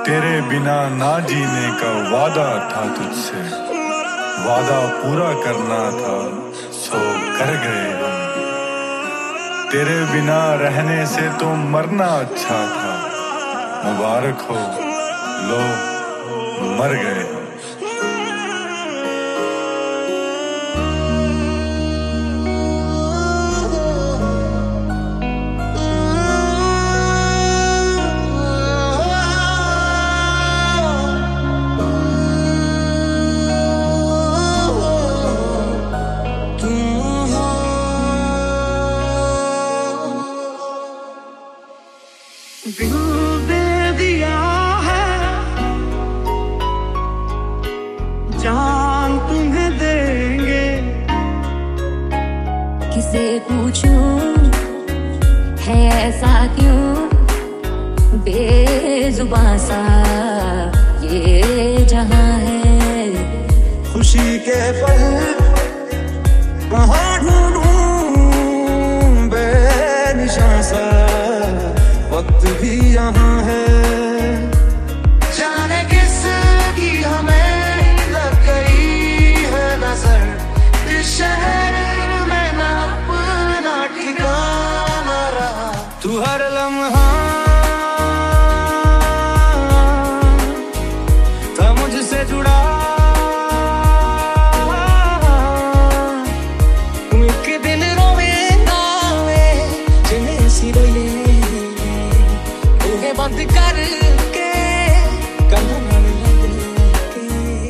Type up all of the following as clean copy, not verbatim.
तेरे बिना ना जीने का वादा था तुझसे, वादा पूरा करना था सो कर गए हम। तेरे बिना रहने से तो मरना अच्छा था, मुबारक हो लो मर गए हम। दिल दे दिया है, जान तुम्हें देंगे। किसे पूछूं है ऐसा क्यों, बेजुबां सा ये जहां है। खुशी के पल कहाँ ढूंढूं, बेनिशान सा वक्त भी यहाँ है। जाने किस की हमें लग गई है नजर, इस शहर में ना अपना ठिकाना रहा। तू हर लम्हा था मुझसे जुड़ा, तू एक दिन रोवेगा जिन्हें सी रोए बंद करके कदम लगे।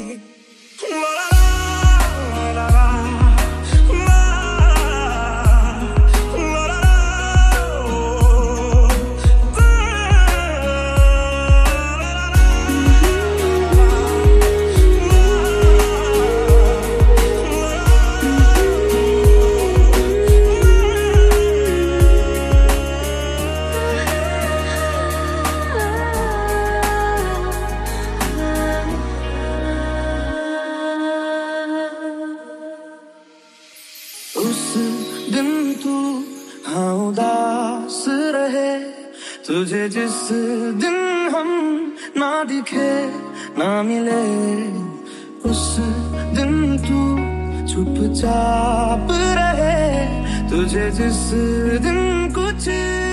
उस दिन तू हाँ उदास रहे, तुझे जिस दिन हम ना दिखे ना मिले, उस दिन तू चुपचाप रहे, तुझे जिस दिन कुछ